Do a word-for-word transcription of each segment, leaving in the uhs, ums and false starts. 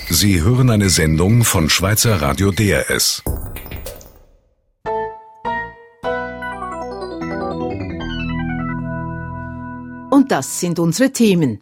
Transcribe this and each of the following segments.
Sie hören eine Sendung von Schweizer Radio D R S. Und das sind unsere Themen.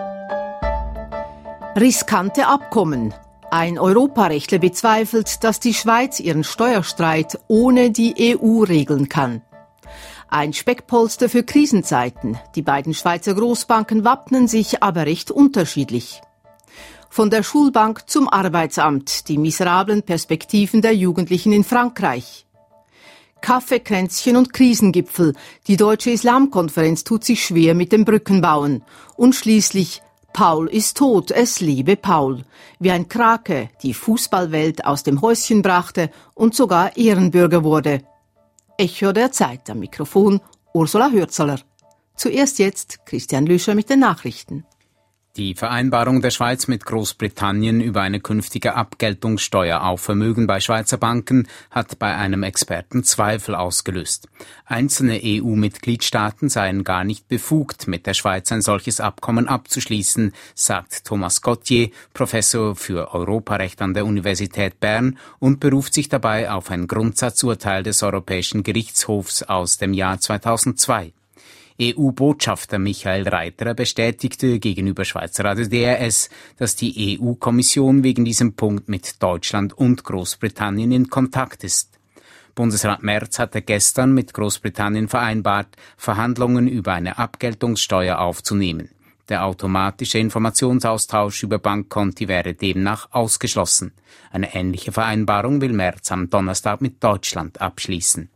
Riskante Abkommen. Ein Europarechtler bezweifelt, dass die Schweiz ihren Steuerstreit ohne die E U regeln kann. Ein Speckpolster für Krisenzeiten. Die beiden Schweizer Großbanken wappnen sich aber recht unterschiedlich. Von der Schulbank zum Arbeitsamt. Die miserablen Perspektiven der Jugendlichen in Frankreich. Kaffeekränzchen und Krisengipfel. Die Deutsche Islamkonferenz tut sich schwer mit dem Brückenbauen. Und schließlich Paul ist tot, es lebe Paul. Wie ein Krake die Fußballwelt aus dem Häuschen brachte und sogar Ehrenbürger wurde. Echo der Zeit, am Mikrofon Ursula Hürzeler. Zuerst jetzt Christian Lüscher mit den Nachrichten. Die Vereinbarung der Schweiz mit Großbritannien über eine künftige Abgeltungssteuer auf Vermögen bei Schweizer Banken hat bei einem Experten Zweifel ausgelöst. Einzelne E U-Mitgliedstaaten seien gar nicht befugt, mit der Schweiz ein solches Abkommen abzuschließen, sagt Thomas Gauthier, Professor für Europarecht an der Universität Bern, und beruft sich dabei auf ein Grundsatzurteil des Europäischen Gerichtshofs aus dem Jahr zweitausendzwei. E U-Botschafter Michael Reiterer bestätigte gegenüber Schweizer Radio D R S, dass die E U-Kommission wegen diesem Punkt mit Deutschland und Großbritannien in Kontakt ist. Bundesrat Merz hatte gestern mit Großbritannien vereinbart, Verhandlungen über eine Abgeltungssteuer aufzunehmen. Der automatische Informationsaustausch über Bankkonti wäre demnach ausgeschlossen. Eine ähnliche Vereinbarung will Merz am Donnerstag mit Deutschland abschließen.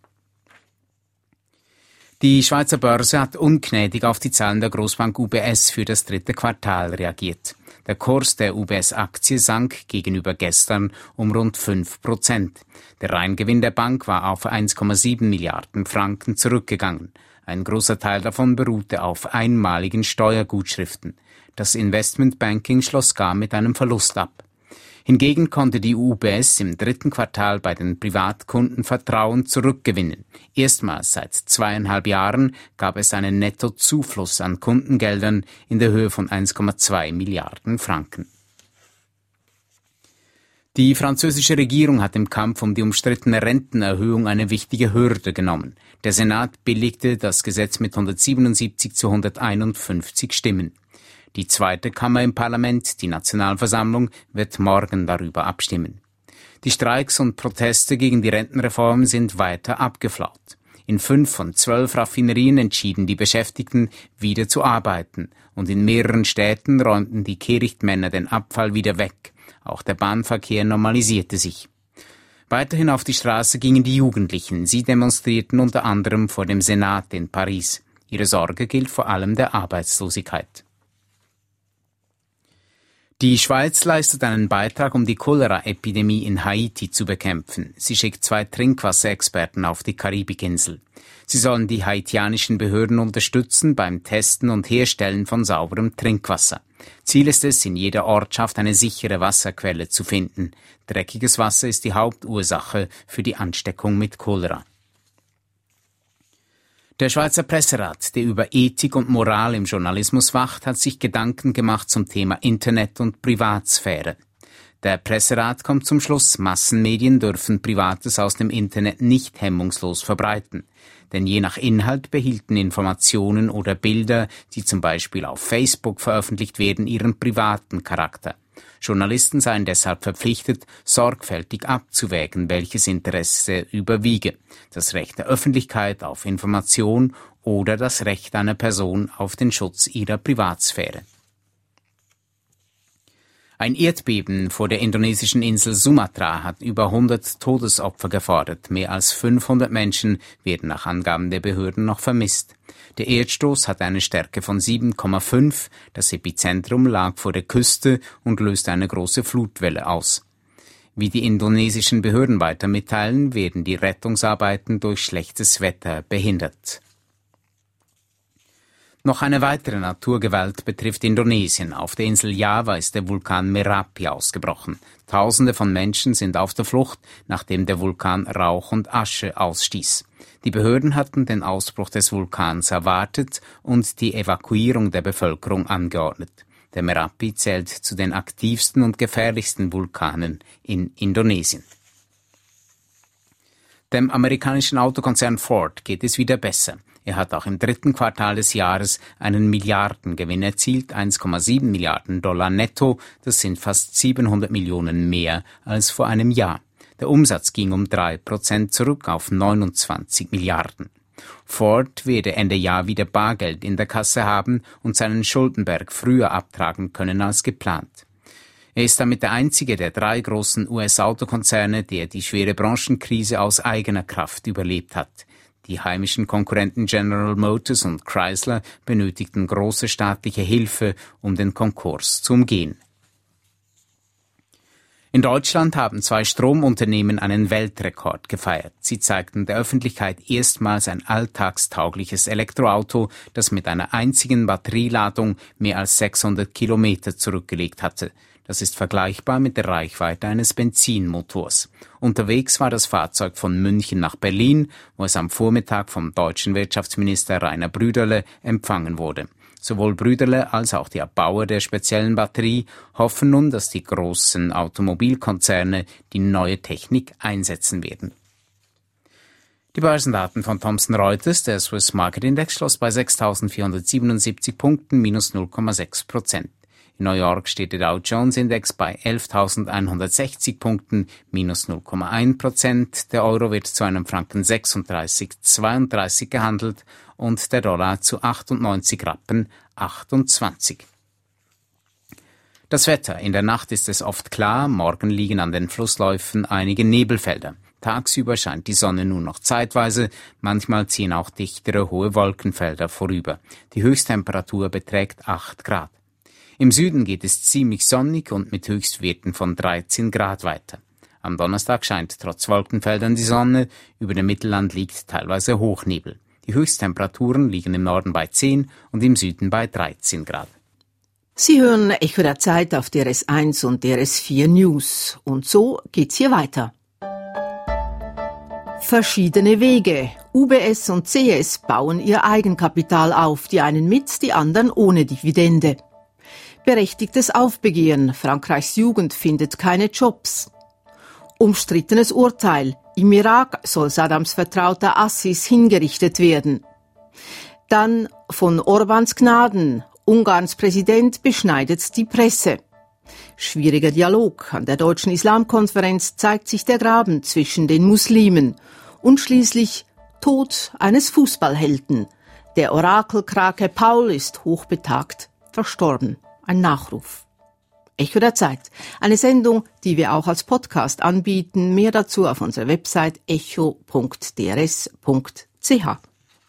Die Schweizer Börse hat ungnädig auf die Zahlen der Großbank U B S für das dritte Quartal reagiert. Der Kurs der U B S-Aktie sank gegenüber gestern um rund fünf Prozent. Der Reingewinn der Bank war auf eins Komma sieben Milliarden Franken zurückgegangen. Ein großer Teil davon beruhte auf einmaligen Steuergutschriften. Das Investmentbanking schloss gar mit einem Verlust ab. Hingegen konnte die U B S im dritten Quartal bei den Privatkunden Vertrauen zurückgewinnen. Erstmals seit zweieinhalb Jahren gab es einen Nettozufluss an Kundengeldern in der Höhe von eins Komma zwei Milliarden Franken. Die französische Regierung hat im Kampf um die umstrittene Rentenerhöhung eine wichtige Hürde genommen. Der Senat billigte das Gesetz mit hundertsiebenundsiebzig zu hunderteinundfünfzig Stimmen. Die zweite Kammer im Parlament, die Nationalversammlung, wird morgen darüber abstimmen. Die Streiks und Proteste gegen die Rentenreform sind weiter abgeflaut. In fünf von zwölf Raffinerien entschieden die Beschäftigten, wieder zu arbeiten. Und in mehreren Städten räumten die Kehrichtmänner den Abfall wieder weg. Auch der Bahnverkehr normalisierte sich. Weiterhin auf die Straße gingen die Jugendlichen. Sie demonstrierten unter anderem vor dem Senat in Paris. Ihre Sorge gilt vor allem der Arbeitslosigkeit. Die Schweiz leistet einen Beitrag, um die Cholera-Epidemie in Haiti zu bekämpfen. Sie schickt zwei Trinkwasserexperten auf die Karibikinsel. Sie sollen die haitianischen Behörden unterstützen beim Testen und Herstellen von sauberem Trinkwasser. Ziel ist es, in jeder Ortschaft eine sichere Wasserquelle zu finden. Dreckiges Wasser ist die Hauptursache für die Ansteckung mit Cholera. Der Schweizer Presserat, der über Ethik und Moral im Journalismus wacht, hat sich Gedanken gemacht zum Thema Internet und Privatsphäre. Der Presserat kommt zum Schluss, Massenmedien dürfen Privates aus dem Internet nicht hemmungslos verbreiten. Denn je nach Inhalt behielten Informationen oder Bilder, die zum Beispiel auf Facebook veröffentlicht werden, ihren privaten Charakter. Journalisten seien deshalb verpflichtet, sorgfältig abzuwägen, welches Interesse überwiege: das Recht der Öffentlichkeit auf Information oder das Recht einer Person auf den Schutz ihrer Privatsphäre. Ein Erdbeben vor der indonesischen Insel Sumatra hat über hundert Todesopfer gefordert. Mehr als fünfhundert Menschen werden nach Angaben der Behörden noch vermisst. Der Erdstoß hatte eine Stärke von sieben Komma fünf. Das Epizentrum lag vor der Küste und löste eine große Flutwelle aus. Wie die indonesischen Behörden weiter mitteilen, werden die Rettungsarbeiten durch schlechtes Wetter behindert. Noch eine weitere Naturgewalt betrifft Indonesien. Auf der Insel Java ist der Vulkan Merapi ausgebrochen. Tausende von Menschen sind auf der Flucht, nachdem der Vulkan Rauch und Asche ausstieß. Die Behörden hatten den Ausbruch des Vulkans erwartet und die Evakuierung der Bevölkerung angeordnet. Der Merapi zählt zu den aktivsten und gefährlichsten Vulkanen in Indonesien. Dem amerikanischen Autokonzern Ford geht es wieder besser. Er hat auch im dritten Quartal des Jahres einen Milliardengewinn erzielt, eins Komma sieben Milliarden Dollar netto. Das sind fast siebenhundert Millionen mehr als vor einem Jahr. Der Umsatz ging um drei Prozent zurück auf neunundzwanzig Milliarden. Ford werde Ende Jahr wieder Bargeld in der Kasse haben und seinen Schuldenberg früher abtragen können als geplant. Er ist damit der einzige der drei großen U S-Autokonzerne, der die schwere Branchenkrise aus eigener Kraft überlebt hat. Die heimischen Konkurrenten General Motors und Chrysler benötigten große staatliche Hilfe, um den Konkurs zu umgehen. In Deutschland haben zwei Stromunternehmen einen Weltrekord gefeiert. Sie zeigten der Öffentlichkeit erstmals ein alltagstaugliches Elektroauto, das mit einer einzigen Batterieladung mehr als sechshundert Kilometer zurückgelegt hatte. Das ist vergleichbar mit der Reichweite eines Benzinmotors. Unterwegs war das Fahrzeug von München nach Berlin, wo es am Vormittag vom deutschen Wirtschaftsminister Rainer Brüderle empfangen wurde. Sowohl Brüderle als auch der Bauer der speziellen Batterie hoffen nun, dass die großen Automobilkonzerne die neue Technik einsetzen werden. Die Börsendaten von Thomson Reuters, der Swiss Market Index, schloss bei sechstausendvierhundertsiebenundsiebzig Punkten, minus null Komma sechs Prozent. In New York steht der Dow Jones Index bei elftausendeinhundertsechzig Punkten, minus null Komma eins Prozent. Der Euro wird zu einem Franken sechsunddreißig Komma zweiunddreißig gehandelt und der Dollar zu achtundneunzig Rappen achtundzwanzig. Das Wetter. In der Nacht ist es oft klar, morgen liegen an den Flussläufen einige Nebelfelder. Tagsüber scheint die Sonne nur noch zeitweise, manchmal ziehen auch dichtere hohe Wolkenfelder vorüber. Die Höchsttemperatur beträgt acht Grad. Im Süden geht es ziemlich sonnig und mit Höchstwerten von dreizehn Grad weiter. Am Donnerstag scheint trotz Wolkenfeldern die Sonne, über dem Mittelland liegt teilweise Hochnebel. Die Höchsttemperaturen liegen im Norden bei zehn und im Süden bei dreizehn Grad. Sie hören Echo der Zeit auf D R S eins und D R S vier News. Und so geht's hier weiter. Verschiedene Wege. U B S und C S bauen ihr Eigenkapital auf, die einen mit, die anderen ohne Dividende. Berechtigtes Aufbegehren. Frankreichs Jugend findet keine Jobs. Umstrittenes Urteil. Im Irak soll Saddams Vertrauter Assis hingerichtet werden. Dann von Orbáns Gnaden. Ungarns Präsident beschneidet die Presse. Schwieriger Dialog. An der Deutschen Islamkonferenz zeigt sich der Graben zwischen den Muslimen. Und schließlich Tod eines Fußballhelden. Der Orakelkrake Paul ist hochbetagt verstorben. Ein Nachruf. Echo der Zeit. Eine Sendung, die wir auch als Podcast anbieten. Mehr dazu auf unserer Website echo punkt d r s punkt c h.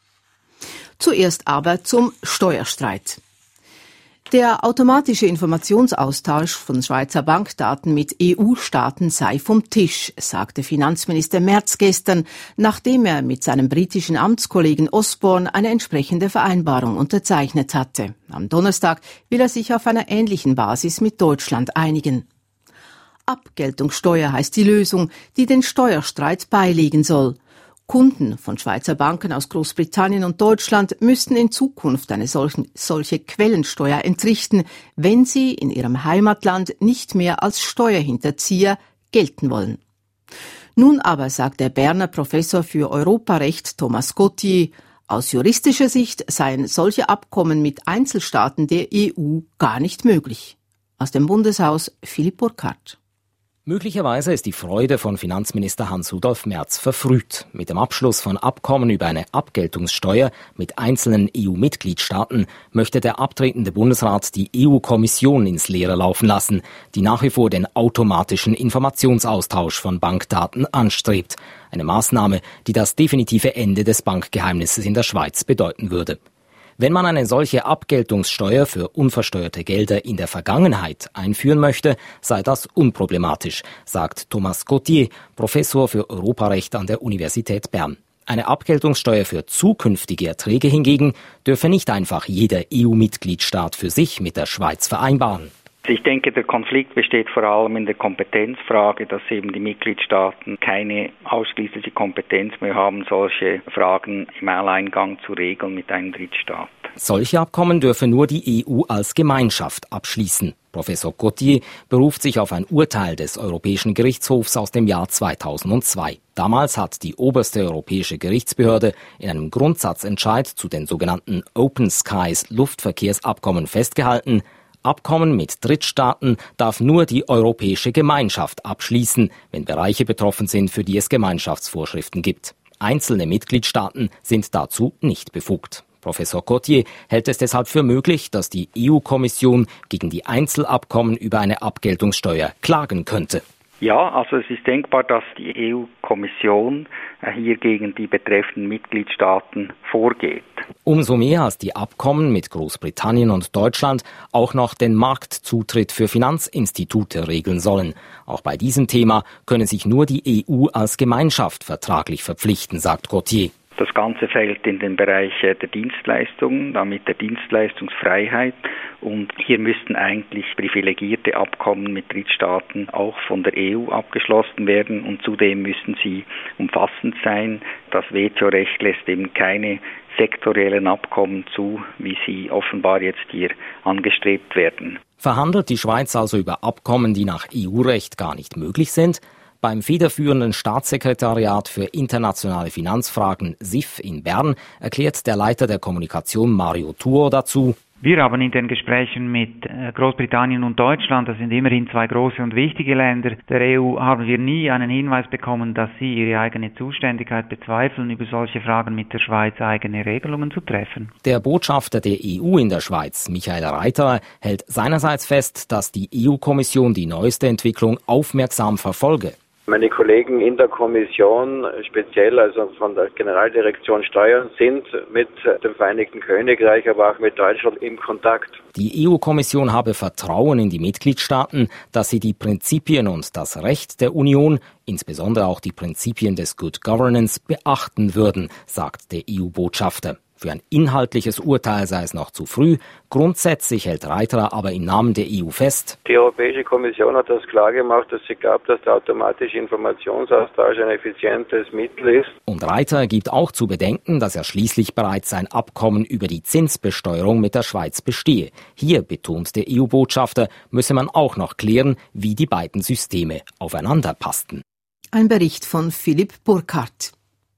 Zuerst aber zum Steuerstreit. Der automatische Informationsaustausch von Schweizer Bankdaten mit E U-Staaten sei vom Tisch, sagte Finanzminister Merz gestern, nachdem er mit seinem britischen Amtskollegen Osborne eine entsprechende Vereinbarung unterzeichnet hatte. Am Donnerstag will er sich auf einer ähnlichen Basis mit Deutschland einigen. Abgeltungssteuer heißt die Lösung, die den Steuerstreit beilegen soll. Kunden von Schweizer Banken aus Großbritannien und Deutschland müssten in Zukunft eine solche, solche Quellensteuer entrichten, wenn sie in ihrem Heimatland nicht mehr als Steuerhinterzieher gelten wollen. Nun aber sagt der Berner Professor für Europarecht Thomas Gauthier, aus juristischer Sicht seien solche Abkommen mit Einzelstaaten der E U gar nicht möglich. Aus dem Bundeshaus Philipp Burkhardt. Möglicherweise ist die Freude von Finanzminister Hans-Rudolf Merz verfrüht. Mit dem Abschluss von Abkommen über eine Abgeltungssteuer mit einzelnen E U-Mitgliedstaaten möchte der abtretende Bundesrat die E U-Kommission ins Leere laufen lassen, die nach wie vor den automatischen Informationsaustausch von Bankdaten anstrebt. Eine Maßnahme, die das definitive Ende des Bankgeheimnisses in der Schweiz bedeuten würde. Wenn man eine solche Abgeltungssteuer für unversteuerte Gelder in der Vergangenheit einführen möchte, sei das unproblematisch, sagt Thomas Gauthier, Professor für Europarecht an der Universität Bern. Eine Abgeltungssteuer für zukünftige Erträge hingegen dürfe nicht einfach jeder E U-Mitgliedstaat für sich mit der Schweiz vereinbaren. Ich denke, der Konflikt besteht vor allem in der Kompetenzfrage, dass eben die Mitgliedstaaten keine ausschließliche Kompetenz mehr haben, solche Fragen im Alleingang zu regeln mit einem Drittstaat. Solche Abkommen dürfe nur die E U als Gemeinschaft abschließen. Professor Gauthier beruft sich auf ein Urteil des Europäischen Gerichtshofs aus dem Jahr zweitausendzwei. Damals hat die oberste europäische Gerichtsbehörde in einem Grundsatzentscheid zu den sogenannten Open Skies Luftverkehrsabkommen festgehalten, Abkommen mit Drittstaaten darf nur die Europäische Gemeinschaft abschließen, wenn Bereiche betroffen sind, für die es Gemeinschaftsvorschriften gibt. Einzelne Mitgliedstaaten sind dazu nicht befugt. Professor Gauthier hält es deshalb für möglich, dass die E U-Kommission gegen die Einzelabkommen über eine Abgeltungssteuer klagen könnte. Ja, also es ist denkbar, dass die E U-Kommission hier gegen die betreffenden Mitgliedstaaten vorgeht. Umso mehr, als die Abkommen mit Großbritannien und Deutschland auch noch den Marktzutritt für Finanzinstitute regeln sollen. Auch bei diesem Thema könne sich nur die E U als Gemeinschaft vertraglich verpflichten, sagt Gauthier. Das Ganze fällt in den Bereich der Dienstleistungen, damit der Dienstleistungsfreiheit. Und hier müssten eigentlich privilegierte Abkommen mit Drittstaaten auch von der E U abgeschlossen werden. Und zudem müssen sie umfassend sein. Das W T O-Recht lässt eben keine sektoriellen Abkommen zu, wie sie offenbar jetzt hier angestrebt werden. Verhandelt die Schweiz also über Abkommen, die nach E U-Recht gar nicht möglich sind? Beim federführenden Staatssekretariat für internationale Finanzfragen S I F in Bern erklärt der Leiter der Kommunikation Mario Tuo dazu: Wir haben in den Gesprächen mit Großbritannien und Deutschland, das sind immerhin zwei große und wichtige Länder der E U, haben wir nie einen Hinweis bekommen, dass sie ihre eigene Zuständigkeit bezweifeln, über solche Fragen mit der Schweiz eigene Regelungen zu treffen. Der Botschafter der E U in der Schweiz, Michael Reiterer, hält seinerseits fest, dass die E U-Kommission die neueste Entwicklung aufmerksam verfolge. Meine Kollegen in der Kommission, speziell also von der Generaldirektion Steuern, sind mit dem Vereinigten Königreich, aber auch mit Deutschland im Kontakt. Die E U-Kommission habe Vertrauen in die Mitgliedstaaten, dass sie die Prinzipien und das Recht der Union, insbesondere auch die Prinzipien des Good Governance, beachten würden, sagt der E U-Botschafter. Für ein inhaltliches Urteil sei es noch zu früh. Grundsätzlich hält Reiterer aber im Namen der E U fest: Die Europäische Kommission hat das klargemacht, dass sie glaubt, dass der automatische Informationsaustausch ein effizientes Mittel ist. Und Reiterer gibt auch zu bedenken, dass er schließlich bereits ein Abkommen über die Zinsbesteuerung mit der Schweiz bestehe. Hier, betont der E U-Botschafter, müsse man auch noch klären, wie die beiden Systeme aufeinander passten. Ein Bericht von Philipp Burkhardt.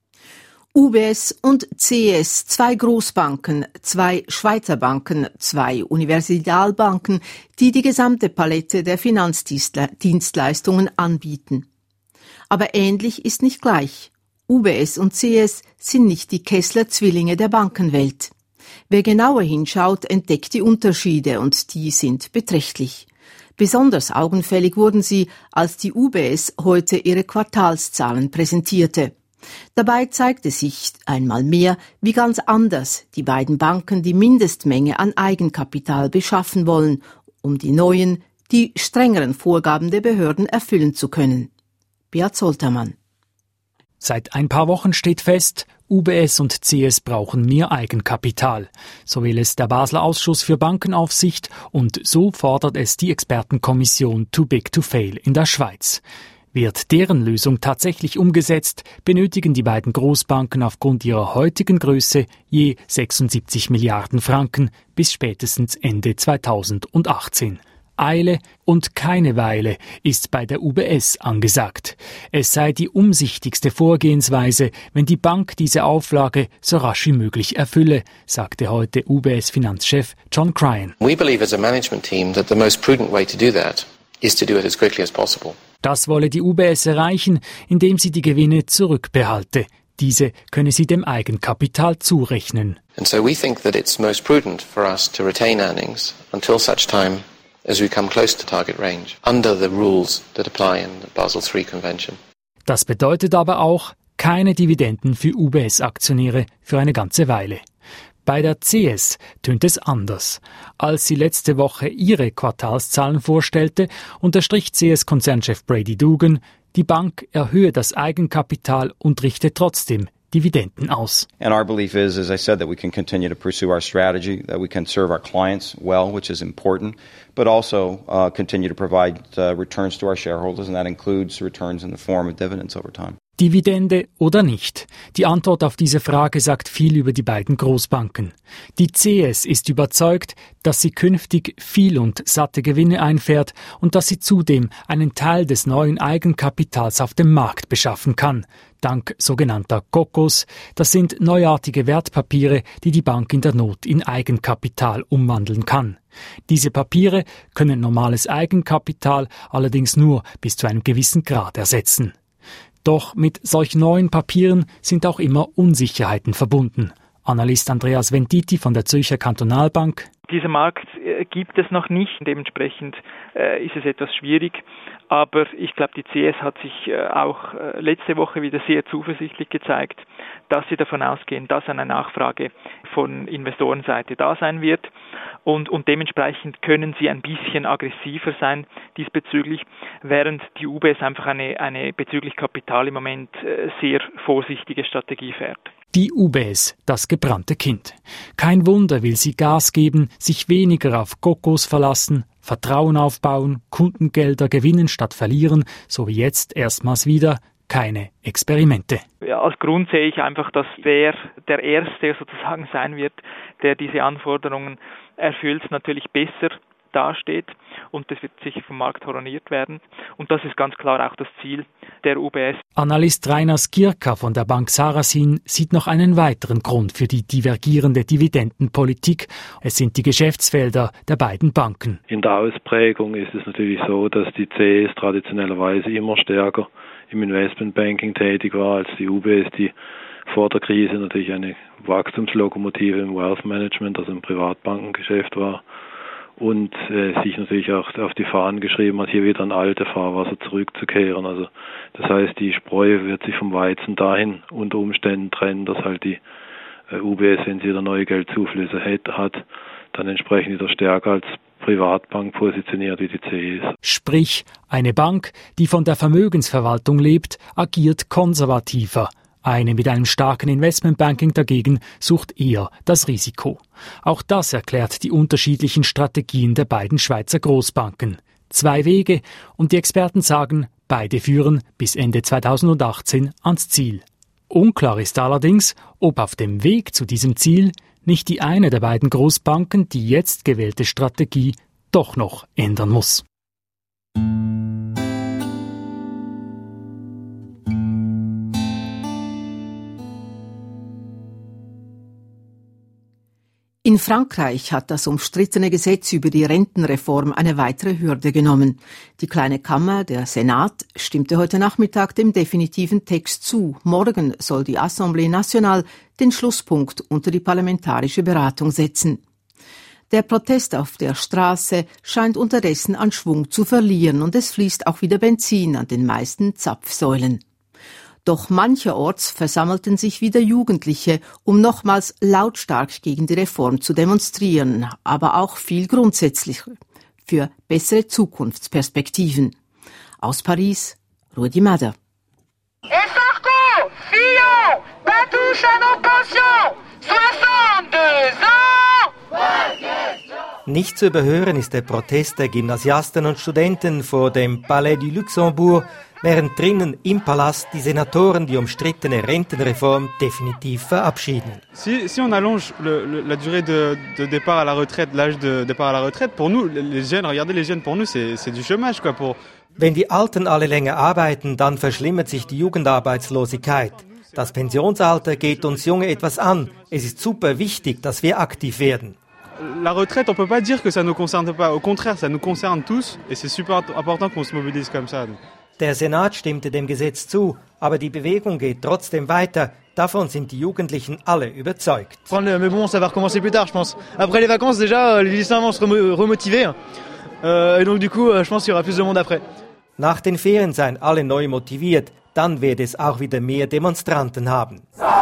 U B S und C S, zwei Großbanken, zwei Schweizer Banken, zwei Universalbanken, die die gesamte Palette der Finanzdienstleistungen anbieten. Aber ähnlich ist nicht gleich. U B S und C S sind nicht die Kessler-Zwillinge der Bankenwelt. Wer genauer hinschaut, entdeckt die Unterschiede, und die sind beträchtlich. Besonders augenfällig wurden sie, als die U B S heute ihre Quartalszahlen präsentierte. Dabei zeigte sich einmal mehr, wie ganz anders die beiden Banken die Mindestmenge an Eigenkapital beschaffen wollen, um die neuen, die strengeren Vorgaben der Behörden erfüllen zu können. Beat Soltermann. Seit ein paar Wochen steht fest, U B S und C S brauchen mehr Eigenkapital. So will es der Basler Ausschuss für Bankenaufsicht, und so fordert es die Expertenkommission Too Big to Fail in der Schweiz. Wird deren Lösung tatsächlich umgesetzt, benötigen die beiden Großbanken aufgrund ihrer heutigen Größe je sechsundsiebzig Milliarden Franken bis spätestens Ende zweitausendachtzehn. Eile und keine Weile ist bei der U B S angesagt. Es sei die umsichtigste Vorgehensweise, wenn die Bank diese Auflage so rasch wie möglich erfülle, sagte heute U B S-Finanzchef John Cryan. We believe as a management team that the most prudent way to do that is to do it as quickly as possible. Das wolle die U B S erreichen, indem sie die Gewinne zurückbehalte. Diese könne sie dem Eigenkapital zurechnen. And so we think that it's most prudent for us to retain earnings until such time as we come close to target range, under the rules that apply in the Basel three Convention. Das bedeutet aber auch keine Dividenden für U B S-Aktionäre für eine ganze Weile. Bei der C S tönt es anders. Als sie letzte Woche ihre Quartalszahlen vorstellte, unterstrich C S-Konzernchef Brady Dugan, die Bank erhöhe das Eigenkapital und richte trotzdem Dividenden aus. And our belief is, as I said, that we can continue to pursue our strategy, that we can serve our clients well, which is important, but also uh, continue to provide uh, returns to our shareholders, and that includes returns in the form of dividends over time. Dividende oder nicht? Die Antwort auf diese Frage sagt viel über die beiden Großbanken. Die C S ist überzeugt, dass sie künftig viel und satte Gewinne einfährt und dass sie zudem einen Teil des neuen Eigenkapitals auf dem Markt beschaffen kann, dank sogenannter C O C Os. Das sind neuartige Wertpapiere, die die Bank in der Not in Eigenkapital umwandeln kann. Diese Papiere können normales Eigenkapital allerdings nur bis zu einem gewissen Grad ersetzen. Doch mit solch neuen Papieren sind auch immer Unsicherheiten verbunden. Analyst Andreas Ventiti von der Zürcher Kantonalbank. Dieser Markt äh, gibt es noch nicht, dementsprechend äh, ist es etwas schwierig. Aber ich glaube, die C S hat sich äh, auch äh, letzte Woche wieder sehr zuversichtlich gezeigt, dass sie davon ausgehen, dass eine Nachfrage von Investorenseite da sein wird. Und, und dementsprechend können sie ein bisschen aggressiver sein diesbezüglich, während die U B S einfach eine, eine bezüglich Kapital im Moment äh, sehr vorsichtige Strategie fährt. Die U B S, das gebrannte Kind. Kein Wunder, will sie Gas geben, sich weniger auf C O C Os verlassen, Vertrauen aufbauen, Kundengelder gewinnen statt verlieren, so wie jetzt erstmals wieder keine Experimente. Ja, als Grund sehe ich einfach, dass wer der Erste sozusagen sein wird, der diese Anforderungen erfüllt, natürlich besser dasteht und das wird sicher vom Markt honoriert werden. Und das ist ganz klar auch das Ziel der U B S. Analyst Rainer Skirka von der Bank Sarasin sieht noch einen weiteren Grund für die divergierende Dividendenpolitik. Es sind die Geschäftsfelder der beiden Banken. In der Ausprägung ist es natürlich so, dass die C S traditionellerweise immer stärker im Investmentbanking tätig war als die U B S, die vor der Krise natürlich eine Wachstumslokomotive im Wealth Management, also im Privatbankengeschäft war. Und äh, sich natürlich auch auf die Fahnen geschrieben hat, hier wieder in alte Fahrwasser zurückzukehren. Also das heißt, die Spreu wird sich vom Weizen dahin unter Umständen trennen, dass halt die äh, U B S, wenn sie wieder neue Geldzuflüsse hat, hat, dann entsprechend wieder stärker als Privatbank positioniert wie die C S. Sprich, eine Bank, die von der Vermögensverwaltung lebt, agiert konservativer. Eine mit einem starken Investmentbanking dagegen sucht eher das Risiko. Auch das erklärt die unterschiedlichen Strategien der beiden Schweizer Großbanken. Zwei Wege und die Experten sagen, beide führen bis Ende zweitausendachtzehn ans Ziel. Unklar ist allerdings, ob auf dem Weg zu diesem Ziel nicht die eine der beiden Großbanken die jetzt gewählte Strategie doch noch ändern muss. In Frankreich hat das umstrittene Gesetz über die Rentenreform eine weitere Hürde genommen. Die kleine Kammer, der Senat, stimmte heute Nachmittag dem definitiven Text zu. Morgen soll die Assemblée nationale den Schlusspunkt unter die parlamentarische Beratung setzen. Der Protest auf der Straße scheint unterdessen an Schwung zu verlieren und es fließt auch wieder Benzin an den meisten Zapfsäulen. Doch mancherorts versammelten sich wieder Jugendliche, um nochmals lautstark gegen die Reform zu demonstrieren, aber auch viel grundsätzlicher, für bessere Zukunftsperspektiven. Aus Paris, Rudi Mader. Nicht zu überhören ist der Protest der Gymnasiasten und Studenten vor dem Palais du Luxembourg, während drinnen im Palast die Senatoren die umstrittene Rentenreform definitiv verabschieden. Si, si on allonge le, le, la durée de, de départ à la retraite, l'âge de départ à la retraite, pour nous, les jeunes, regardez les jeunes, pour nous, c'est, c'est du chômage, quoi, pour... Wenn die Alten alle länger arbeiten, dann verschlimmert sich die Jugendarbeitslosigkeit. Das Pensionsalter geht uns Junge etwas an. Es ist super wichtig, dass wir aktiv werden. La retraite, on peut pas dire que ça nous concerne pas. Au contraire, ça nous concerne tous et c'est super important qu'on se mobilise comme ça. Der Senat stimmte dem Gesetz zu, aber die Bewegung geht trotzdem weiter. Davon sind die Jugendlichen alle überzeugt. Mais bon, ça va recommencer plus tard, je pense. Après les vacances, déjà, les lycéens vont se remotiver. Euh, et donc du coup, je pense qu'il y aura plus de monde après. Nach den Ferien seien alle neu motiviert. Dann wird es auch wieder mehr Demonstranten haben.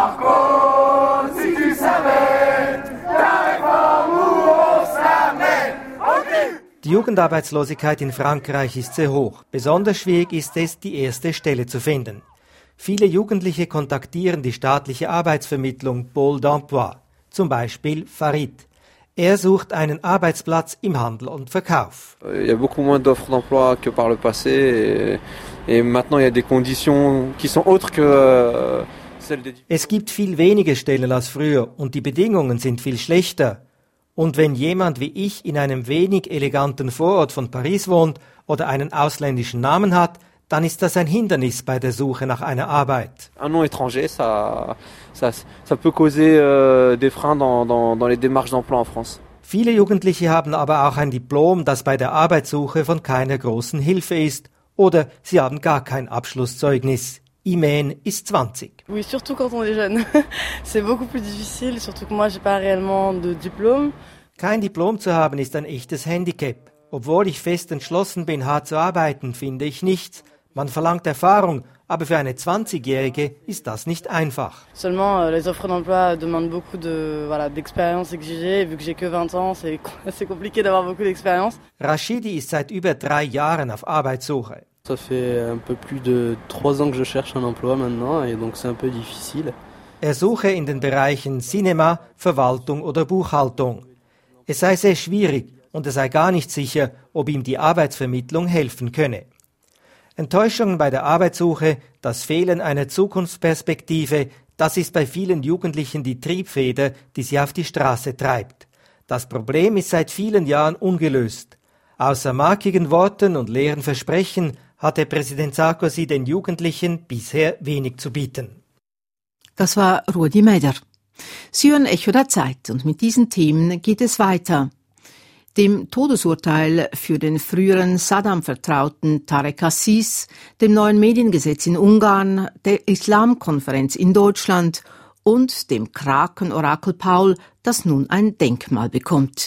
Die Jugendarbeitslosigkeit in Frankreich ist sehr hoch. Besonders schwierig ist es, die erste Stelle zu finden. Viele Jugendliche kontaktieren die staatliche Arbeitsvermittlung Pôle d'Emploi, zum Beispiel Farid. Er sucht einen Arbeitsplatz im Handel und Verkauf. Il y a beaucoup moins d'offres d'emploi que par le passé et, et maintenant il y a des conditions qui sont autres que celles des... Es gibt viel weniger Stellen als früher und die Bedingungen sind viel schlechter. Und wenn jemand wie ich in einem wenig eleganten Vorort von Paris wohnt oder einen ausländischen Namen hat, dann ist das ein Hindernis bei der Suche nach einer Arbeit. Un nom étranger, ça, ça, ça peut causer euh, des freins dans, dans, dans les démarches d'emploi en France. Viele Jugendliche haben aber auch ein Diplom, das bei der Arbeitssuche von keiner großen Hilfe ist, oder sie haben gar kein Abschlusszeugnis. Imen ist zwanzig. Oui, surtout quand on est jeune. C'est beaucoup plus difficile, surtout que moi j'ai pas réellement de diplôme. Kein Diplom zu haben ist ein echtes Handicap. Obwohl ich fest entschlossen bin, hart zu arbeiten, finde ich nichts. Man verlangt Erfahrung, aber für eine zwanzigjährige ist das nicht einfach. Seulement, les offres d'emploi demandent beaucoup de, voilà, d'expérience exigée. Vu que j'ai que vingt ans, c'est, c'est compliqué d'avoir beaucoup d'expérience. Rashidi ist seit über drei Jahren auf Arbeitssuche. Ça fait un peu plus de trois ans que je cherche un emploi maintenant et donc c'est un peu difficile. Er suche in den Bereichen Cinema, Verwaltung oder Buchhaltung. Es sei sehr schwierig und er sei gar nicht sicher, ob ihm die Arbeitsvermittlung helfen könne. Enttäuschungen bei der Arbeitssuche, das Fehlen einer Zukunftsperspektive, das ist bei vielen Jugendlichen die Triebfeder, die sie auf die Straße treibt. Das Problem ist seit vielen Jahren ungelöst. Außer markigen Worten und leeren Versprechen hatte Präsident Sarkozy den Jugendlichen bisher wenig zu bieten. Das war Rudi Meder. Sie hören Echo der Zeit und mit diesen Themen geht es weiter. Dem Todesurteil für den früheren Saddam-Vertrauten Tarek Aziz, dem neuen Mediengesetz in Ungarn, der Islamkonferenz in Deutschland und dem Kraken-Orakel Paul, das nun ein Denkmal bekommt.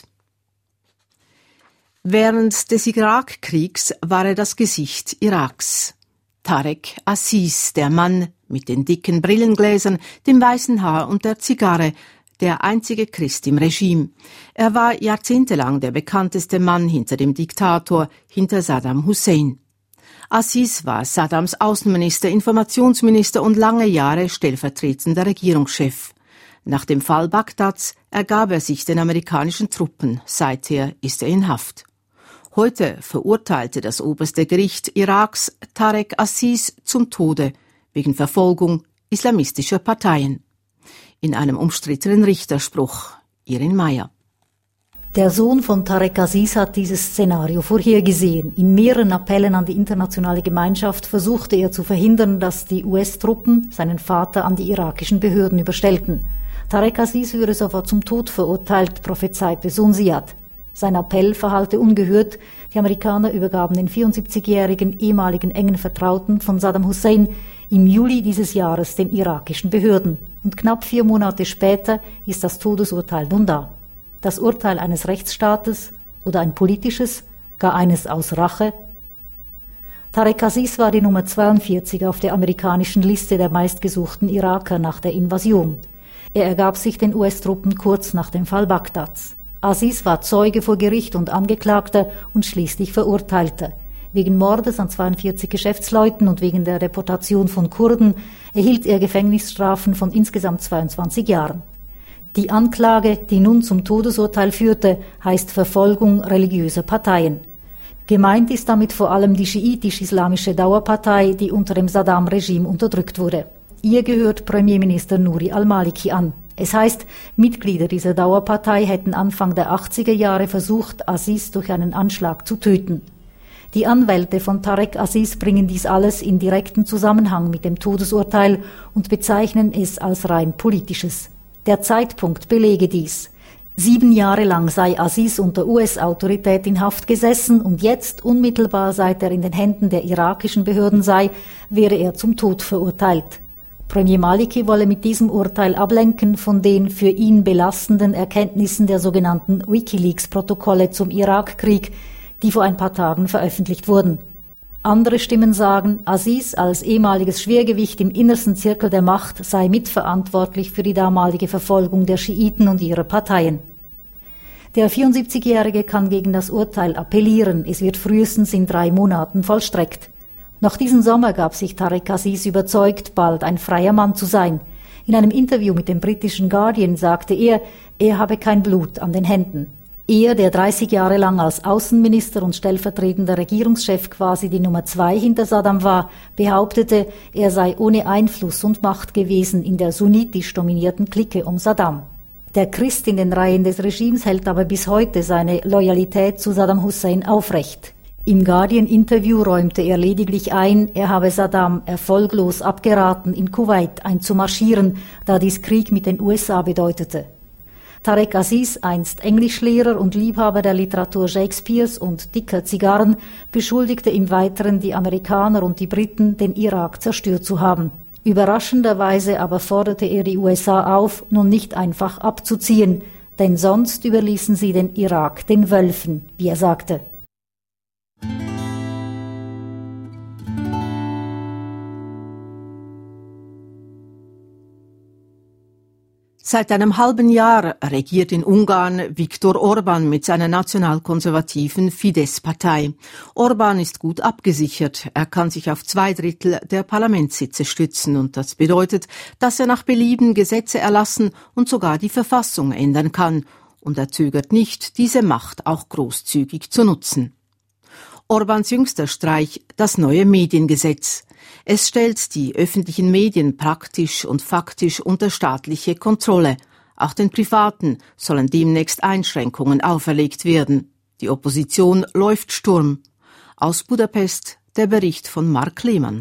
Während des Irakkriegs war er das Gesicht Iraks. Tarek Aziz, der Mann mit den dicken Brillengläsern, dem weißen Haar und der Zigarre, der einzige Christ im Regime. Er war jahrzehntelang der bekannteste Mann hinter dem Diktator, hinter Saddam Hussein. Aziz war Saddams Außenminister, Informationsminister und lange Jahre stellvertretender Regierungschef. Nach dem Fall Bagdads ergab er sich den amerikanischen Truppen. Seither ist er in Haft. Heute verurteilte das oberste Gericht Iraks Tarek Aziz zum Tode wegen Verfolgung islamistischer Parteien. In einem umstrittenen Richterspruch. Irin Meyer. Der Sohn von Tarek Aziz hat dieses Szenario vorhergesehen. In mehreren Appellen an die internationale Gemeinschaft versuchte er zu verhindern, dass die U S-Truppen seinen Vater an die irakischen Behörden überstellten. Tarek Aziz würde sofort zum Tod verurteilt, prophezeite Sohn Ziad. Sein Appell verhallte ungehört. Die Amerikaner übergaben den vierundsiebzigjährigen ehemaligen engen Vertrauten von Saddam Hussein im Juli dieses Jahres den irakischen Behörden. Und knapp vier Monate später ist das Todesurteil nun da. Das Urteil eines Rechtsstaates oder ein politisches, gar eines aus Rache? Tarek Aziz war die Nummer zweiundvierzig auf der amerikanischen Liste der meistgesuchten Iraker nach der Invasion. Er ergab sich den U S-Truppen kurz nach dem Fall Bagdads. Aziz war Zeuge vor Gericht und Angeklagter und schließlich Verurteilter. Wegen Mordes an zweiundvierzig Geschäftsleuten und wegen der Deportation von Kurden erhielt er Gefängnisstrafen von insgesamt zweiundzwanzig Jahren. Die Anklage, die nun zum Todesurteil führte, heißt Verfolgung religiöser Parteien. Gemeint ist damit vor allem die schiitisch-islamische Dauerpartei, die unter dem Saddam-Regime unterdrückt wurde. Ihr gehört Premierminister Nouri al-Maliki an. Es heißt, Mitglieder dieser Dauerpartei hätten Anfang der achtziger Jahre versucht, Aziz durch einen Anschlag zu töten. Die Anwälte von Tarek Aziz bringen dies alles in direkten Zusammenhang mit dem Todesurteil und bezeichnen es als rein politisches. Der Zeitpunkt belege dies. Sieben Jahre lang sei Aziz unter U S-Autorität in Haft gesessen und jetzt, unmittelbar seit er in den Händen der irakischen Behörden sei, wäre er zum Tod verurteilt. Premier Maliki wolle mit diesem Urteil ablenken von den für ihn belastenden Erkenntnissen der sogenannten WikiLeaks-Protokolle zum Irakkrieg, die vor ein paar Tagen veröffentlicht wurden. Andere Stimmen sagen, Aziz als ehemaliges Schwergewicht im innersten Zirkel der Macht sei mitverantwortlich für die damalige Verfolgung der Schiiten und ihrer Parteien. Der vierundsiebzigjährige kann gegen das Urteil appellieren. Es wird frühestens in drei Monaten vollstreckt. Noch diesen Sommer gab sich Tarek Aziz überzeugt, bald ein freier Mann zu sein. In einem Interview mit dem britischen Guardian sagte er, er habe kein Blut an den Händen. Er, der dreißig Jahre lang als Außenminister und stellvertretender Regierungschef quasi die Nummer zwei hinter Saddam war, behauptete, er sei ohne Einfluss und Macht gewesen in der sunnitisch dominierten Clique um Saddam. Der Christ in den Reihen des Regimes hält aber bis heute seine Loyalität zu Saddam Hussein aufrecht. Im Guardian-Interview räumte er lediglich ein, er habe Saddam erfolglos abgeraten, in Kuwait einzumarschieren, da dies Krieg mit den U S A bedeutete. Tarek Aziz, einst Englischlehrer und Liebhaber der Literatur Shakespeares und dicker Zigarren, beschuldigte im Weiteren die Amerikaner und die Briten, den Irak zerstört zu haben. Überraschenderweise aber forderte er die U S A auf, nun nicht einfach abzuziehen, denn sonst überließen sie den Irak den Wölfen, wie er sagte. Seit einem halben Jahr regiert in Ungarn Viktor Orbán mit seiner nationalkonservativen Fidesz-Partei. Orbán ist gut abgesichert. Er kann sich auf zwei Drittel der Parlamentssitze stützen und das bedeutet, dass er nach Belieben Gesetze erlassen und sogar die Verfassung ändern kann. Und er zögert nicht, diese Macht auch großzügig zu nutzen. Orbáns jüngster Streich, das neue Mediengesetz. Es stellt die öffentlichen Medien praktisch und faktisch unter staatliche Kontrolle. Auch den privaten sollen demnächst Einschränkungen auferlegt werden. Die Opposition läuft Sturm. Aus Budapest der Bericht von Mark Lehmann.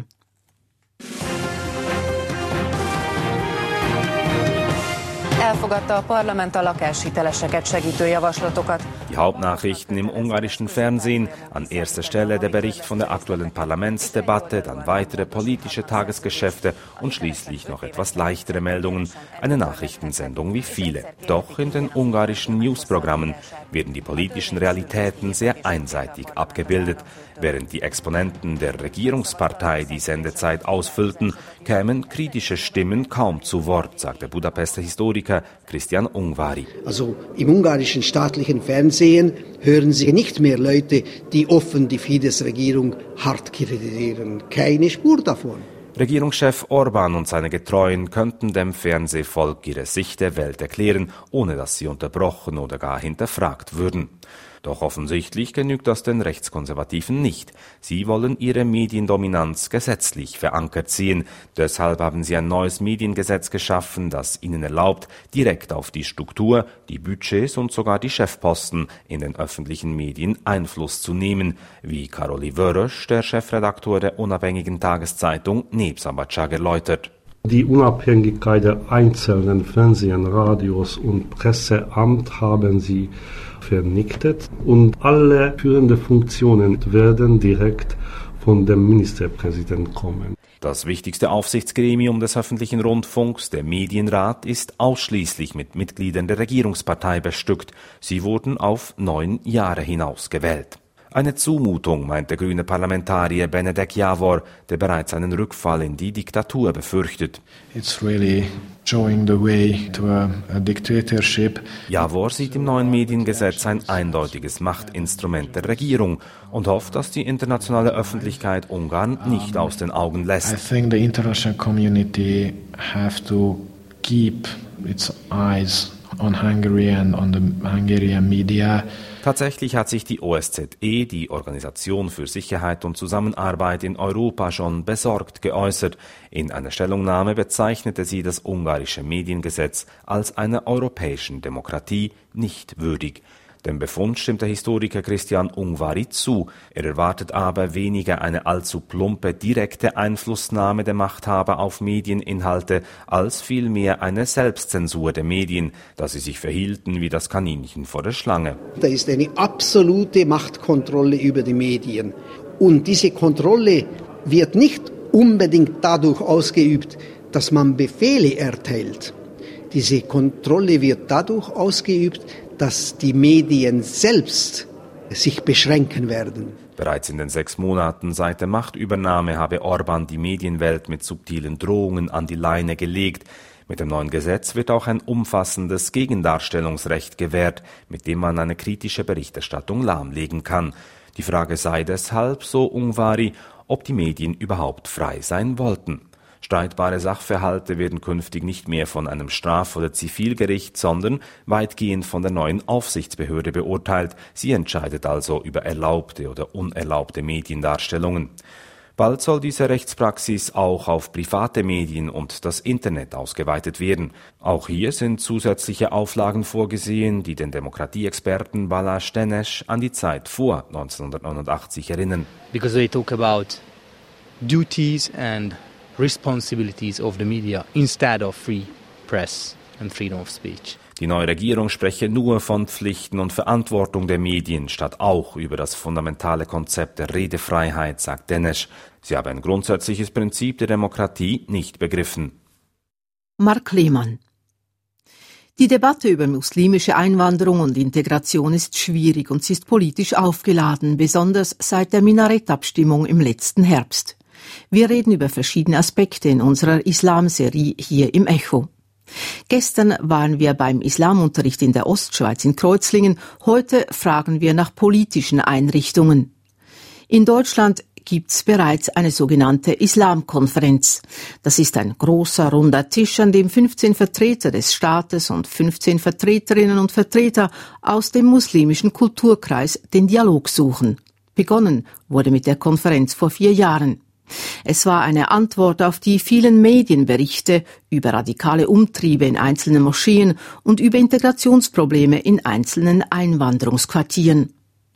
Elfogadta a parlament a lakáshiteleseket segítő javaslatokat. Die Hauptnachrichten im ungarischen Fernsehen, an erster Stelle der Bericht von der aktuellen Parlamentsdebatte, dann weitere politische Tagesgeschäfte und schließlich noch etwas leichtere Meldungen. Eine Nachrichtensendung wie viele. Doch in den ungarischen Newsprogrammen werden die politischen Realitäten sehr einseitig abgebildet. Während die Exponenten der Regierungspartei die Sendezeit ausfüllten, kämen kritische Stimmen kaum zu Wort, sagt der Budapester Historiker Christian Ungváry. Also im ungarischen staatlichen Fernsehen hören Sie nicht mehr Leute, die offen die Fidesz-Regierung hart kritisieren. Keine Spur davon. Regierungschef Orbán und seine Getreuen könnten dem Fernsehvolk ihre Sicht der Welt erklären, ohne dass sie unterbrochen oder gar hinterfragt würden. Doch offensichtlich genügt das den Rechtskonservativen nicht. Sie wollen ihre Mediendominanz gesetzlich verankert sehen. Deshalb haben sie ein neues Mediengesetz geschaffen, das ihnen erlaubt, direkt auf die Struktur, die Budgets und sogar die Chefposten in den öffentlichen Medien Einfluss zu nehmen, wie Karoli Vörös, der Chefredaktor der unabhängigen Tageszeitung Népszabadság, erläutert. Die Unabhängigkeit der einzelnen Fernsehen, Radios und Presseamt haben sie vernichtet und alle führenden Funktionen werden direkt von dem Ministerpräsidenten kommen. Das wichtigste Aufsichtsgremium des öffentlichen Rundfunks, der Medienrat, ist ausschließlich mit Mitgliedern der Regierungspartei bestückt. Sie wurden auf neun Jahre hinaus gewählt. Eine Zumutung, meint der grüne Parlamentarier Benedek Javor, der bereits einen Rückfall in die Diktatur befürchtet. It's really showing the way to a, a dictatorship. Javor sieht im neuen Mediengesetz ein eindeutiges Machtinstrument der Regierung und hofft, dass die internationale Öffentlichkeit Ungarn nicht aus den Augen lässt. I think the international community have to keep its eyes on Hungary and on the Hungarian media. Tatsächlich hat sich die O S Z E, die Organisation für Sicherheit und Zusammenarbeit in Europa, schon besorgt geäußert. In einer Stellungnahme bezeichnete sie das ungarische Mediengesetz als einer europäischen Demokratie nicht würdig. Dem Befund stimmt der Historiker Christian Ungváry zu. Er erwartet aber weniger eine allzu plumpe, direkte Einflussnahme der Machthaber auf Medieninhalte, als vielmehr eine Selbstzensur der Medien, dass sie sich verhielten wie das Kaninchen vor der Schlange. Da ist eine absolute Machtkontrolle über die Medien. Und diese Kontrolle wird nicht unbedingt dadurch ausgeübt, dass man Befehle erteilt. Diese Kontrolle wird dadurch ausgeübt, dass die Medien selbst sich beschränken werden. Bereits in den sechs Monaten seit der Machtübernahme habe Orbán die Medienwelt mit subtilen Drohungen an die Leine gelegt. Mit dem neuen Gesetz wird auch ein umfassendes Gegendarstellungsrecht gewährt, mit dem man eine kritische Berichterstattung lahmlegen kann. Die Frage sei deshalb, so Ungváry, ob die Medien überhaupt frei sein wollten. Streitbare Sachverhalte werden künftig nicht mehr von einem Straf- oder Zivilgericht, sondern weitgehend von der neuen Aufsichtsbehörde beurteilt. Sie entscheidet also über erlaubte oder unerlaubte Mediendarstellungen. Bald soll diese Rechtspraxis auch auf private Medien und das Internet ausgeweitet werden. Auch hier sind zusätzliche Auflagen vorgesehen, die den Demokratieexperten Balázs Tenes an die Zeit vor neunzehnhundertneunundachtzig erinnern. Because they talk about duties and responsibilities of the media instead of free press and freedom of speech. Die neue Regierung spreche nur von Pflichten und Verantwortung der Medien, statt auch über das fundamentale Konzept der Redefreiheit, sagt Tenes. Sie habe ein grundsätzliches Prinzip der Demokratie nicht begriffen. Mark Lehmann. Die Debatte über muslimische Einwanderung und Integration ist schwierig und sie ist politisch aufgeladen, besonders seit der Minarettabstimmung im letzten Herbst. Wir reden über verschiedene Aspekte in unserer Islamserie hier im Echo. Gestern waren wir beim Islamunterricht in der Ostschweiz in Kreuzlingen. Heute fragen wir nach politischen Einrichtungen. In Deutschland gibt's bereits eine sogenannte Islamkonferenz. Das ist ein großer, runder Tisch, an dem fünfzehn Vertreter des Staates und fünfzehn Vertreterinnen und Vertreter aus dem muslimischen Kulturkreis den Dialog suchen. Begonnen wurde mit der Konferenz vor vier Jahren. Es war eine Antwort auf die vielen Medienberichte über radikale Umtriebe in einzelnen Moscheen und über Integrationsprobleme in einzelnen Einwanderungsquartieren.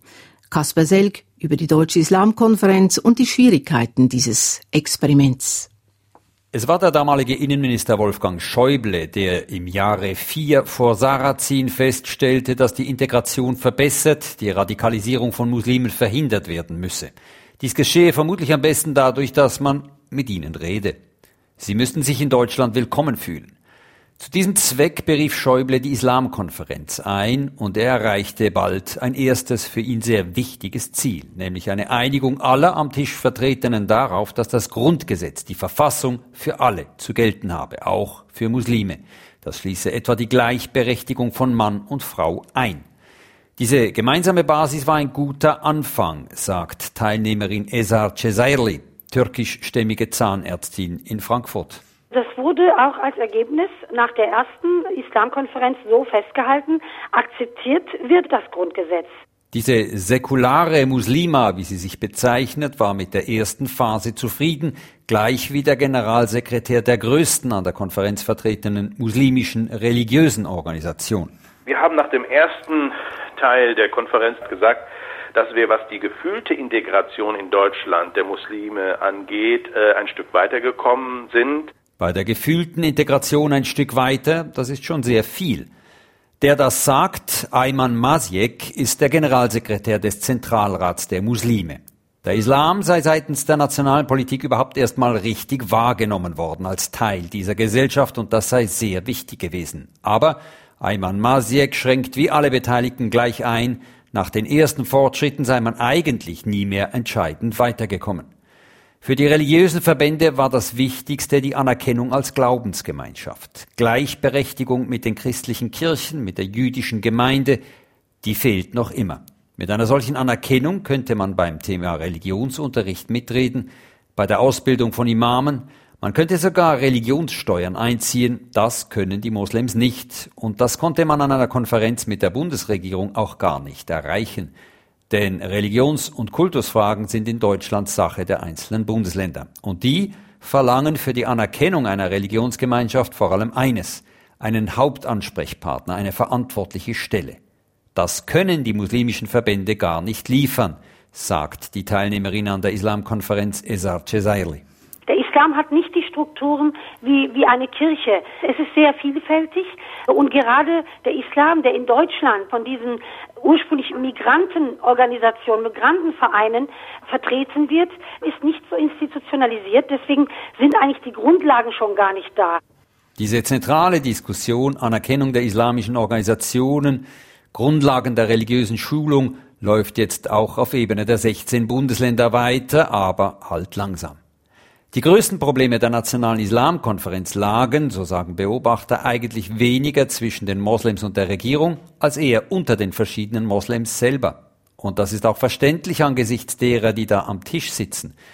Kasper Selk über die Deutsche Islamkonferenz und die Schwierigkeiten dieses Experiments. Es war der damalige Innenminister Wolfgang Schäuble, der im Jahre vier vor Sarrazin feststellte, dass die Integration verbessert, die Radikalisierung von Muslimen verhindert werden müsse. Dies geschehe vermutlich am besten dadurch, dass man mit ihnen rede. Sie müssten sich in Deutschland willkommen fühlen. Zu diesem Zweck berief Schäuble die Islamkonferenz ein und er erreichte bald ein erstes für ihn sehr wichtiges Ziel, nämlich eine Einigung aller am Tisch Vertretenen darauf, dass das Grundgesetz, die Verfassung, für alle zu gelten habe, auch für Muslime. Das schließe etwa die Gleichberechtigung von Mann und Frau ein. Diese gemeinsame Basis war ein guter Anfang, sagt Teilnehmerin Eser Cezayirli, türkischstämmige Zahnärztin in Frankfurt. Das wurde auch als Ergebnis nach der ersten Islamkonferenz so festgehalten, akzeptiert wird das Grundgesetz. Diese säkulare Muslima, wie sie sich bezeichnet, war mit der ersten Phase zufrieden, gleich wie der Generalsekretär der größten an der Konferenz vertretenen muslimischen religiösen Organisation. Wir haben nach dem ersten Teil der Konferenz gesagt, dass wir, was die gefühlte Integration in Deutschland der Muslime angeht, ein Stück weitergekommen sind. Bei der gefühlten Integration ein Stück weiter, das ist schon sehr viel. Der das sagt, Ayman Mazyek, ist der Generalsekretär des Zentralrats der Muslime. Der Islam sei seitens der nationalen Politik überhaupt erst mal richtig wahrgenommen worden als Teil dieser Gesellschaft und das sei sehr wichtig gewesen. Aber Ayman Mazyek schränkt wie alle Beteiligten gleich ein, nach den ersten Fortschritten sei man eigentlich nie mehr entscheidend weitergekommen. Für die religiösen Verbände war das Wichtigste die Anerkennung als Glaubensgemeinschaft. Gleichberechtigung mit den christlichen Kirchen, mit der jüdischen Gemeinde, die fehlt noch immer. Mit einer solchen Anerkennung könnte man beim Thema Religionsunterricht mitreden, bei der Ausbildung von Imamen. Man könnte sogar Religionssteuern einziehen, das können die Moslems nicht. Und das konnte man an einer Konferenz mit der Bundesregierung auch gar nicht erreichen. Denn Religions- und Kultusfragen sind in Deutschland Sache der einzelnen Bundesländer. Und die verlangen für die Anerkennung einer Religionsgemeinschaft vor allem eines, einen Hauptansprechpartner, eine verantwortliche Stelle. Das können die muslimischen Verbände gar nicht liefern, sagt die Teilnehmerin an der Islamkonferenz Eser Cezayirli. Der Islam hat nicht die Strukturen wie, wie eine Kirche. Es ist sehr vielfältig und gerade der Islam, der in Deutschland von diesen ursprünglichen Migrantenorganisationen, Migrantenvereinen vertreten wird, ist nicht so institutionalisiert. Deswegen sind eigentlich die Grundlagen schon gar nicht da. Diese zentrale Diskussion, Anerkennung der islamischen Organisationen, Grundlagen der religiösen Schulung, läuft jetzt auch auf Ebene der sechzehn Bundesländer weiter, aber halt langsam. Die größten Probleme der Nationalen Islamkonferenz lagen, so sagen Beobachter, eigentlich weniger zwischen den Moslems und der Regierung, als eher unter den verschiedenen Moslems selber. Und das ist auch verständlich angesichts derer, die da am Tisch sitzen.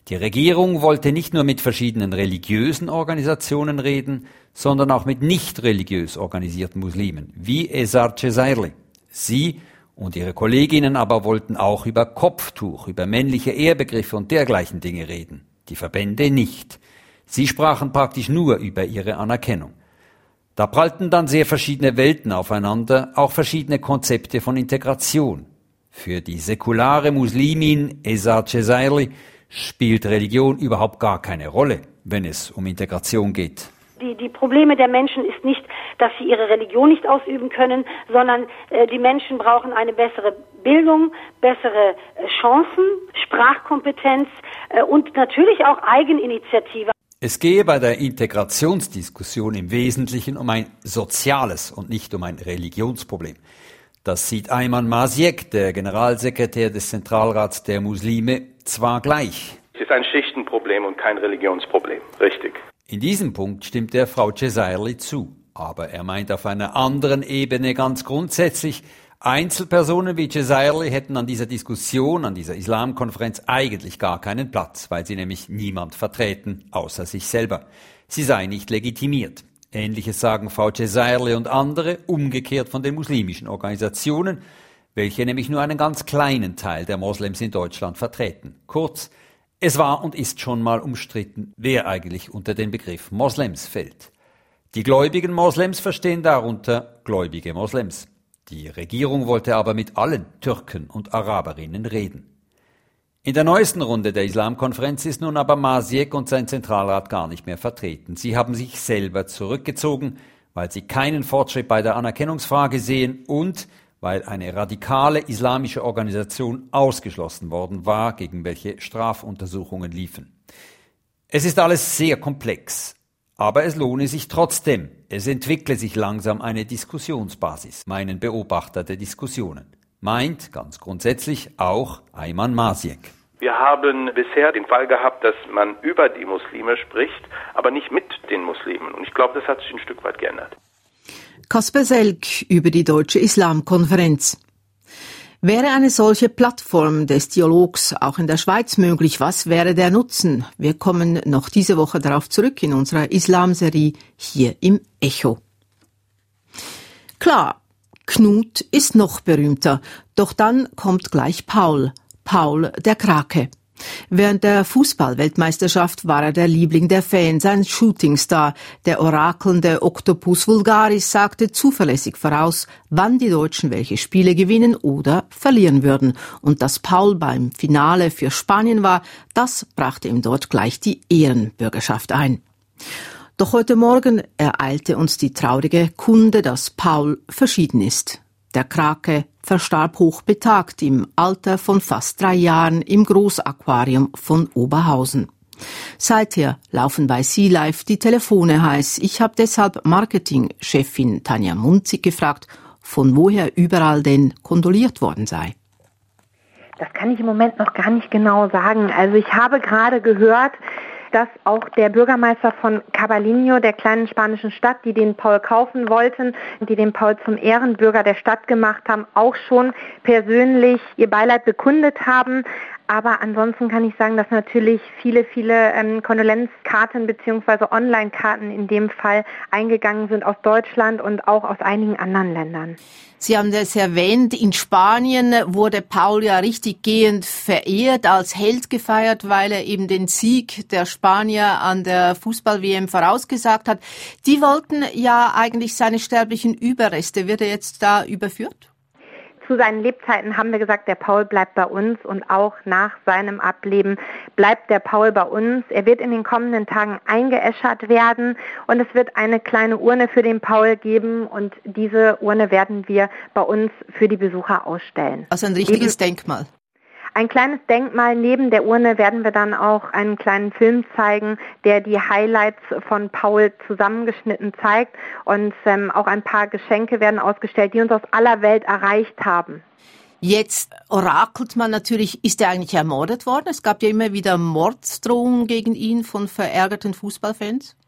Die Regierung wollte nicht nur mit verschiedenen religiösen Organisationen reden, sondern auch mit nicht religiös organisierten Muslimen, wie Esar Cesarli. Sie und ihre Kolleginnen aber wollten auch über Kopftuch, über männliche Ehrbegriffe und dergleichen Dinge reden. Die Verbände nicht. Sie sprachen praktisch nur über ihre Anerkennung. Da prallten dann sehr verschiedene Welten aufeinander, auch verschiedene Konzepte von Integration. Für die säkulare Muslimin Esar Cesarli spielt Religion überhaupt gar keine Rolle, wenn es um Integration geht. Die, die Probleme der Menschen ist nicht, dass sie ihre Religion nicht ausüben können, sondern äh, die Menschen brauchen eine bessere Bildung, bessere äh, Chancen, Sprachkompetenz äh, und natürlich auch Eigeninitiative. Es gehe bei der Integrationsdiskussion im Wesentlichen um ein soziales und nicht um ein Religionsproblem. Das sieht Ayman Masiek, der Generalsekretär des Zentralrats der Muslime, zwar gleich. Es ist ein Schichtenproblem und kein Religionsproblem, richtig. In diesem Punkt stimmt er Frau Cesarli zu. Aber er meint auf einer anderen Ebene ganz grundsätzlich, Einzelpersonen wie Cesarli hätten an dieser Diskussion, an dieser Islamkonferenz eigentlich gar keinen Platz, weil sie nämlich niemand vertreten, außer sich selber. Sie sei nicht legitimiert. Ähnliches sagen Frau Cesarli und andere, umgekehrt von den muslimischen Organisationen, welche nämlich nur einen ganz kleinen Teil der Moslems in Deutschland vertreten. Kurz, es war und ist schon mal umstritten, wer eigentlich unter den Begriff Moslems fällt. Die gläubigen Moslems verstehen darunter gläubige Moslems. Die Regierung wollte aber mit allen Türken und Araberinnen reden. In der neuesten Runde der Islamkonferenz ist nun aber Masiek und sein Zentralrat gar nicht mehr vertreten. Sie haben sich selber zurückgezogen, weil sie keinen Fortschritt bei der Anerkennungsfrage sehen und weil eine radikale islamische Organisation ausgeschlossen worden war, gegen welche Strafuntersuchungen liefen. Es ist alles sehr komplex. Aber es lohne sich trotzdem. Es entwickle sich langsam eine Diskussionsbasis, meinen Beobachter der Diskussionen. Meint ganz grundsätzlich auch Ayman Masiek. Wir haben bisher den Fall gehabt, dass man über die Muslime spricht, aber nicht mit den Muslimen. Und ich glaube, das hat sich ein Stück weit geändert. Kasper Selk über die Deutsche Islamkonferenz. Wäre eine solche Plattform des Dialogs auch in der Schweiz möglich? Was wäre der Nutzen? Wir kommen noch diese Woche darauf zurück in unserer Islamserie hier im Echo. Klar, Knut ist noch berühmter, doch dann kommt gleich Paul, Paul der Krake. Während der Fußball-Weltmeisterschaft war er der Liebling der Fans, ein Shootingstar. Der orakelnde Octopus Vulgaris sagte zuverlässig voraus, wann die Deutschen welche Spiele gewinnen oder verlieren würden. Und dass Paul beim Finale für Spanien war, das brachte ihm dort gleich die Ehrenbürgerschaft ein. Doch heute Morgen ereilte uns die traurige Kunde, dass Paul verschieden ist. Der Krake verstarb hochbetagt im Alter von fast drei Jahren im Großaquarium von Oberhausen. Seither laufen bei Sea Life die Telefone heiß. Ich habe deshalb Marketingchefin Tanja Munzig gefragt, von woher überall denn kondoliert worden sei. Das kann ich im Moment noch gar nicht genau sagen. Also ich habe gerade gehört, dass auch der Bürgermeister von Cabalinho, der kleinen spanischen Stadt, die den Paul kaufen wollten und die den Paul zum Ehrenbürger der Stadt gemacht haben, auch schon persönlich ihr Beileid bekundet haben. Aber ansonsten kann ich sagen, dass natürlich viele, viele ähm, Kondolenzkarten bzw. Online-Karten in dem Fall eingegangen sind aus Deutschland und auch aus einigen anderen Ländern. Sie haben das erwähnt, in Spanien wurde Paul ja richtig gehend verehrt, als Held gefeiert, weil er eben den Sieg der Spanier an der Fußball-W M vorausgesagt hat. Die wollten ja eigentlich seine sterblichen Überreste. Wird er jetzt da überführt? Zu seinen Lebzeiten haben wir gesagt, der Paul bleibt bei uns und auch nach seinem Ableben bleibt der Paul bei uns. Er wird in den kommenden Tagen eingeäschert werden und es wird eine kleine Urne für den Paul geben und diese Urne werden wir bei uns für die Besucher ausstellen. Also ein richtiges Neben Denkmal. Ein kleines Denkmal. Neben der Urne werden wir dann auch einen kleinen Film zeigen, der die Highlights von Paul zusammengeschnitten zeigt. Und ähm, auch ein paar Geschenke werden ausgestellt, die uns aus aller Welt erreicht haben. Jetzt orakelt man natürlich, ist er eigentlich ermordet worden? Es gab ja immer wieder Morddrohungen gegen ihn von verärgerten Fußballfans.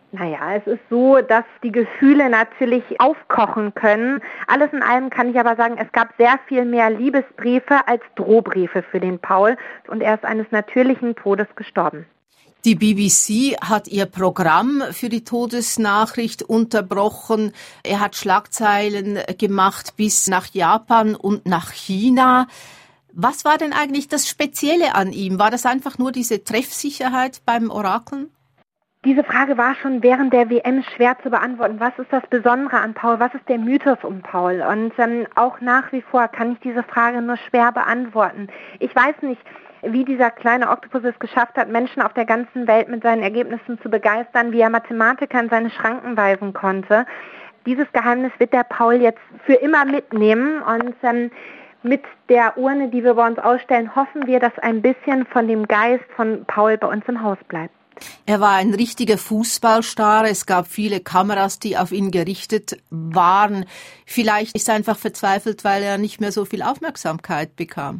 Naja, es ist so, dass die Gefühle natürlich aufkochen können. Alles in allem kann ich aber sagen, es gab sehr viel mehr Liebesbriefe als Drohbriefe für den Paul und er ist eines natürlichen Todes gestorben. Die B B C hat ihr Programm für die Todesnachricht unterbrochen. Er hat Schlagzeilen gemacht bis nach Japan und nach China. Was war denn eigentlich das Spezielle an ihm? War das einfach nur diese Treffsicherheit beim Orakeln? Diese Frage war schon während der W M schwer zu beantworten. Was ist das Besondere an Paul? Was ist der Mythos um Paul? Und ähm, auch nach wie vor kann ich diese Frage nur schwer beantworten. Ich weiß nicht, wie dieser kleine Oktopus es geschafft hat, Menschen auf der ganzen Welt mit seinen Ergebnissen zu begeistern, wie er Mathematiker in seine Schranken weisen konnte. Dieses Geheimnis wird der Paul jetzt für immer mitnehmen und ähm, mit der Urne, die wir bei uns ausstellen, hoffen wir, dass ein bisschen von dem Geist von Paul bei uns im Haus bleibt. Er war ein richtiger Fußballstar. Es gab viele Kameras, die auf ihn gerichtet waren. Vielleicht ist er einfach verzweifelt, weil er nicht mehr so viel Aufmerksamkeit bekam.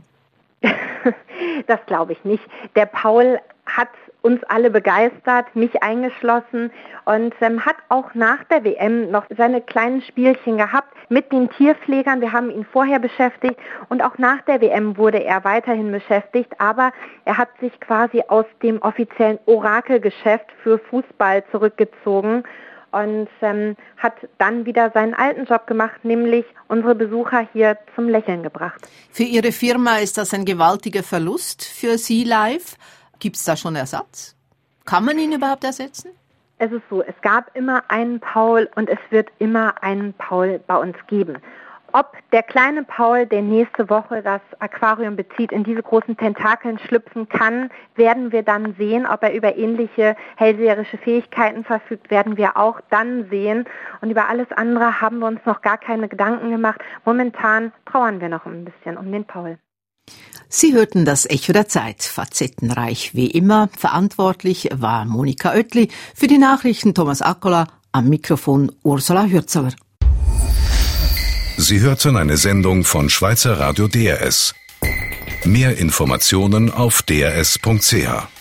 Das glaube ich nicht. Der Paul hat uns alle begeistert, mich eingeschlossen und ähm, hat auch nach der W M noch seine kleinen Spielchen gehabt mit den Tierpflegern. Wir haben ihn vorher beschäftigt und auch nach der W M wurde er weiterhin beschäftigt, aber er hat sich quasi aus dem offiziellen Orakelgeschäft für Fußball zurückgezogen und ähm, hat dann wieder seinen alten Job gemacht, nämlich unsere Besucher hier zum Lächeln gebracht. Für Ihre Firma ist das ein gewaltiger Verlust für Sie live. Gibt es da schon Ersatz? Kann man ihn überhaupt ersetzen? Es ist so, es gab immer einen Paul und es wird immer einen Paul bei uns geben. Ob der kleine Paul, der nächste Woche das Aquarium bezieht, in diese großen Tentakeln schlüpfen kann, werden wir dann sehen. Ob er über ähnliche hellseherische Fähigkeiten verfügt, werden wir auch dann sehen. Und über alles andere haben wir uns noch gar keine Gedanken gemacht. Momentan trauern wir noch ein bisschen um den Paul. Sie hörten das Echo der Zeit, facettenreich wie immer. Verantwortlich war Monika Oetli, für die Nachrichten Thomas Akkola, am Mikrofon Ursula Hürzeler. Sie hörten eine Sendung von Schweizer Radio D R S. Mehr Informationen auf d r s punkt c h.